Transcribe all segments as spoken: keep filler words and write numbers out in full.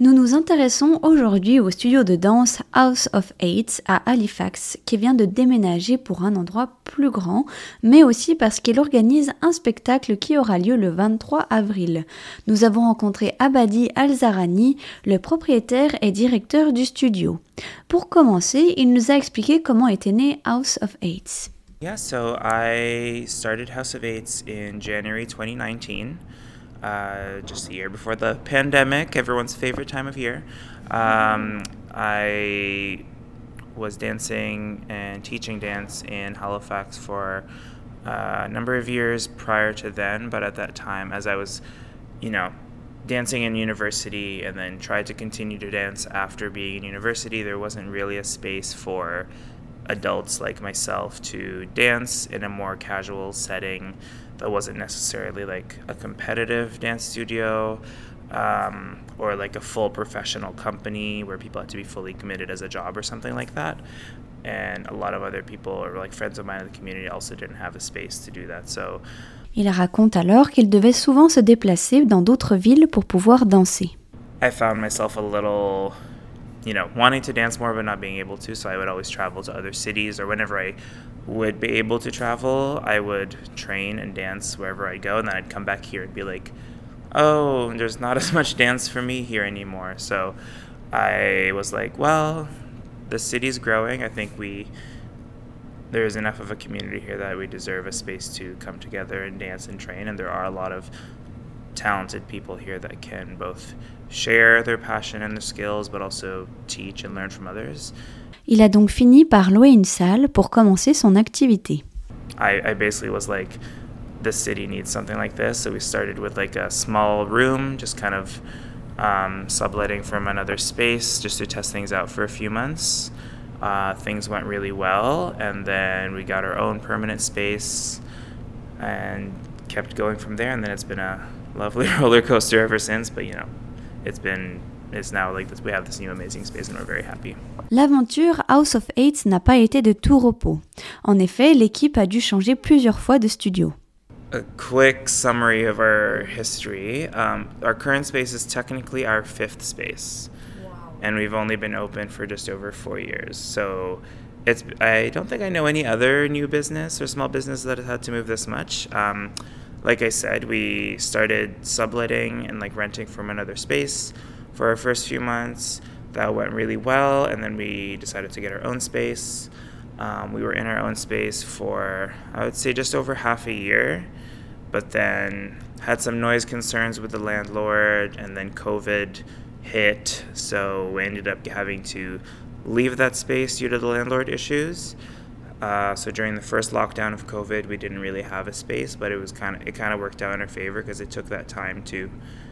Nous nous intéressons aujourd'hui au studio de danse House of Eight à Halifax qui vient de déménager pour un endroit plus grand, mais aussi parce qu'il organise un spectacle qui aura lieu le vingt-trois avril. Nous avons rencontré Abadi Al-Zarani, le propriétaire et directeur du studio. Pour commencer, il nous a expliqué comment était né House of Eight. Yeah, so I started House of Eights in January twenty nineteen. Uh, just a year before the pandemic, everyone's favorite time of year. Um, I was dancing and teaching dance in Halifax for uh, a number of years prior to then, but at that time, as I was, you know, dancing in university and then tried to continue to dance after being in university, there wasn't really a space for adults like myself to dance in a more casual setting that wasn't necessarily like a competitive dance studio um, or like a full professional company where people had to be fully committed as a job or something like that. And a lot of other people or like friends of mine in the community also didn't have a space to do that. So Il raconte alors qu'il devait souvent se déplacer dans d'autres villes pour pouvoir danser. I found myself a little, you know, wanting to dance more but not being able to, so I would always travel to other cities, or whenever I would be able to travel, I would train and dance wherever I go, and then I'd come back here and be like, oh, there's not as much dance for me here anymore. So I was like, well, the city's growing. I think we there's enough of a community here that we deserve a space to come together and dance and train, and there are a lot of talented people here that can both share their passion and their skills, but also teach and learn from others. Il a donc fini par louer une salle pour commencer son activité. I, I basically was like, the city needs something like this, so we started with like a small room, just kind of um, subletting from another space, just to test things out for a few months. Uh, things went really well, and then we got our own permanent space and kept going from there, and then it's been a lovely roller coaster ever since, but you know, it's been it's now like this, we have this new amazing space and we're very happy. L'aventure House of Eight n'a pas été de tout repos. En effet, l'équipe a dû changer plusieurs fois de studio. A quick summary of our history. Um, our current space is technically our fifth space. Wow. And we've only been open for just over four years. So it's I don't think I know any other new business or small business that has had to move this much. Um, like I said, we started subletting and like renting from another space for our first few months. That went really well, and then we decided to get our own space. Um, we were in our own space for, I would say, just over half a year, but then had some noise concerns with the landlord, and then COVID hit, so we ended up having to leave that space due to the landlord issues. Uh, so during the first lockdown of COVID, we didn't really have a space, but it was kind of it kind of worked out in our favor because it took that time to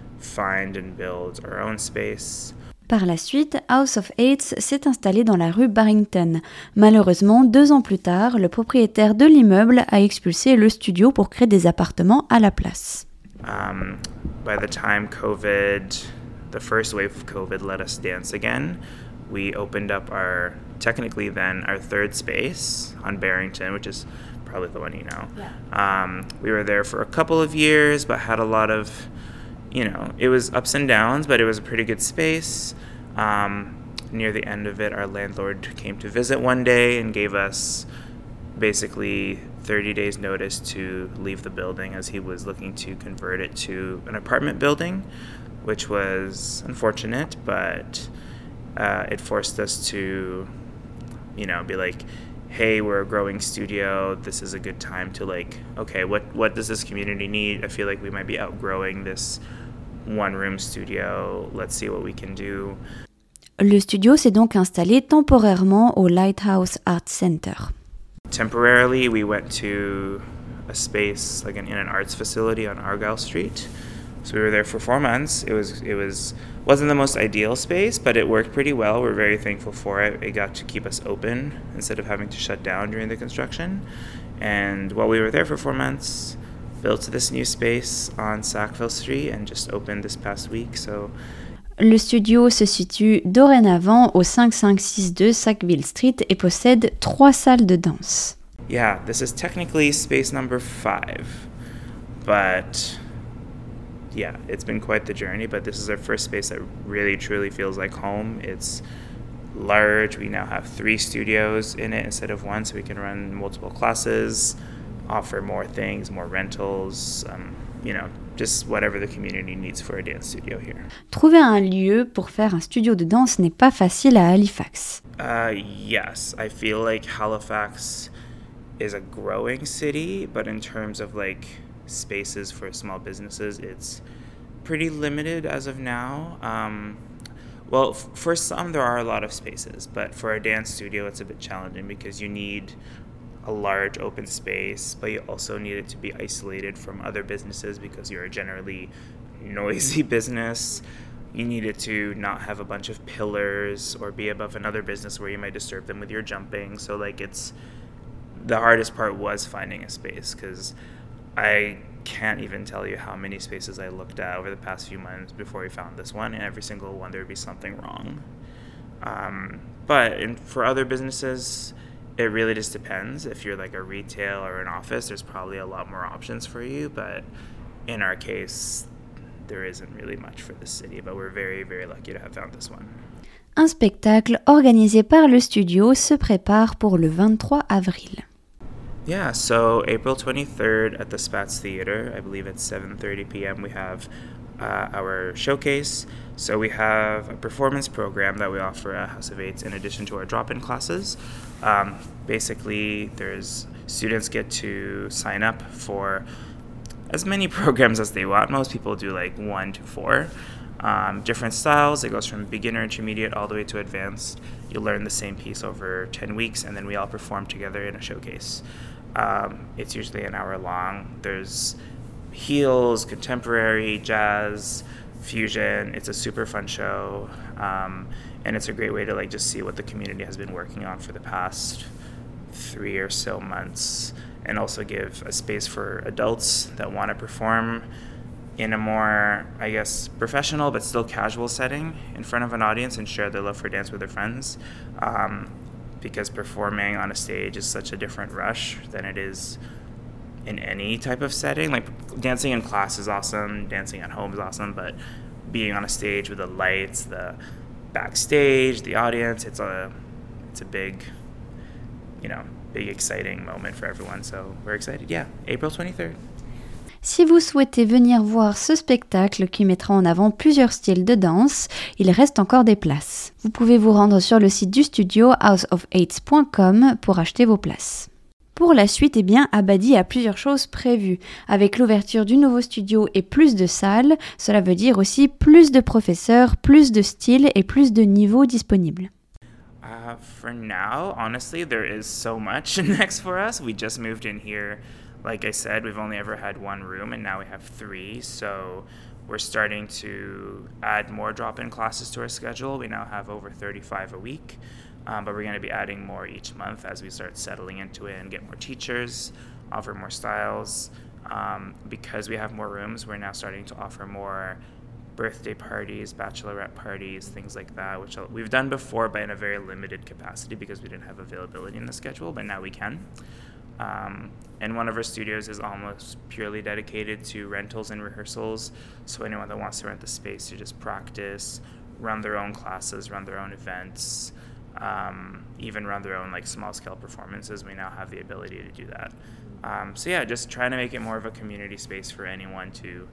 find and build our own space. Par la suite, House of Eight s'est installé dans la rue Barrington. Malheureusement, deux ans plus tard, le propriétaire de l'immeuble a expulsé le studio pour créer des appartements à la place. Um, by the time COVID, the first wave of COVID let us dance again, we opened up our, technically then, our third space on Barrington, which is probably the one you know. Yeah. Um, we were there for a couple of years, but had a lot of, you know, it was ups and downs, but it was a pretty good space. Um, near the end of it, our landlord came to visit one day and gave us basically thirty days notice to leave the building, as he was looking to convert it to an apartment building, which was unfortunate, but uh, it forced us to, you know, be like, hey, we're a growing studio, this is a good time to like, okay, what, what does this community need? I feel like we might be outgrowing this one-room studio, let's see what we can do. Le studio s'est donc installé temporairement au Lighthouse Art Center. Temporarily, we went to a space like an, in an arts facility on Argyle Street. So we were there for four months. It was it was wasn't the most ideal space, but it worked pretty well. We're very thankful for it. It got to keep us open instead of having to shut down during the construction. And while we were there for four months, built this new space on Sackville Street and just opened this past week. So le studio se situe dorénavant au five five six two Sackville Street et possède trois salles de danse. Yeah, this is technically space number five, but yeah, it's been quite the journey, but this is our first space that really truly feels like home. It's large. We now have three studios in it instead of one, so we can run multiple classes, offer more things, more rentals, um, you know, just whatever the community needs for a dance studio here. Trouver un lieu pour faire un studio de danse n'est pas facile à Halifax. Uh, yes, I feel like Halifax is a growing city, but in terms of like spaces for small businesses, it's pretty limited as of now. Um, well, f- for some there are a lot of spaces, but for a dance studio it's a bit challenging because you need a large open space, but you also need it to be isolated from other businesses because you're a generally noisy business. You need it to not have a bunch of pillars or be above another business where you might disturb them with your jumping. So like it's, the hardest part was finding a space because I can't even tell you how many spaces I looked at over the past few months before we found this one, and every single one there would be something wrong. Um, but in, for other businesses, it really just depends. If you're like a retail or an office, there's probably a lot more options for you, but in our case, there isn't really much for the city, but we're very, very lucky to have found this one. Un spectacle organisé par le studio se prépare pour le vingt-trois avril. Yeah, so April twenty-third at the Spatz Theatre, I believe at seven thirty p.m. we have uh, our showcase. So we have a performance program that we offer at House of Eights in addition to our drop-in classes. Um, basically, there's students get to sign up for as many programs as they want. Most people do like one to four. Um, different styles. It goes from beginner, intermediate, all the way to advanced. You learn the same piece over ten weeks, and then we all perform together in a showcase. Um, it's usually an hour long. There's heels, contemporary, jazz, fusion. It's a super fun show, um, and it's a great way to like just see what the community has been working on for the past three or so months, and also give a space for adults that want to perform in a more, I guess, professional but still casual setting in front of an audience and share their love for dance with their friends. Um, because performing on a stage is such a different rush than it is in any type of setting. Like dancing in class is awesome, dancing at home is awesome, but being on a stage with the lights, the backstage, the audience, it's a it's a big, you know, big exciting moment for everyone. So we're excited. Yeah, April twenty-third. Si vous souhaitez venir voir ce spectacle qui mettra en avant plusieurs styles de danse, il reste encore des places. Vous pouvez vous rendre sur le site du studio house of eights point com pour acheter vos places. Pour la suite, eh bien, Abadi a plusieurs choses prévues. Avec l'ouverture du nouveau studio et plus de salles, cela veut dire aussi plus de professeurs, plus de styles et plus de niveaux disponibles. Uh, for now, honestly, there is so much next for us. We just moved in here. Like I said, we've only ever had one room, and now we have three. So we're starting to add more drop-in classes to our schedule. We now have over thirty-five a week, um, but we're going to be adding more each month as we start settling into it and get more teachers, offer more styles. Um, because we have more rooms, we're now starting to offer more birthday parties, bachelorette parties, things like that, which we've done before, but in a very limited capacity because we didn't have availability in the schedule, but now we can. Um, and one of our studios is almost purely dedicated to rentals and rehearsals, so anyone that wants to rent the space to just practice, run their own classes, run their own events, um, even run their own like small-scale performances, we now have the ability to do that. Um, so yeah, just trying to make it more of a community space for anyone to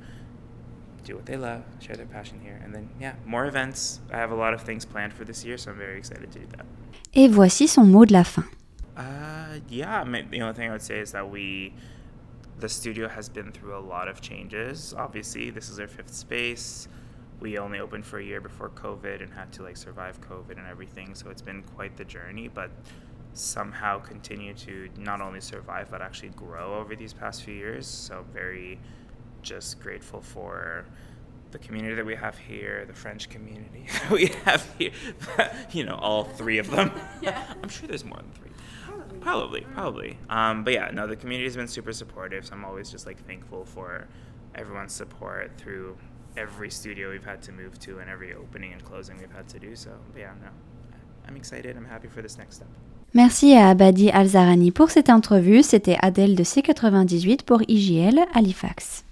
do what they love, share their passion here, and then yeah, more events. I have a lot of things planned for this year, so I'm very excited to do that. Et voici son mot de la fin. Uh, yeah, the only thing I would say is that we, the studio has been through a lot of changes. Obviously, this is our fifth space. We only opened for a year before COVID and had to like survive COVID and everything. So it's been quite the journey, but somehow continue to not only survive, but actually grow over these past few years. So very just grateful for the community that we have here, the French community that we have here, you know, all three of them. Yeah. I'm sure there's more than three. Probably, probably. Um, but yeah, no, the community has been super supportive, so I'm always just like thankful for everyone's support through every studio we've had to move to and every opening and closing we've had to do. So, but yeah, no, I'm excited. I'm happy for this next step. Merci à Abadi Al-Zarani pour cette entrevue. C'était Adèle de C quatre-vingt-dix-huit pour I J L Halifax.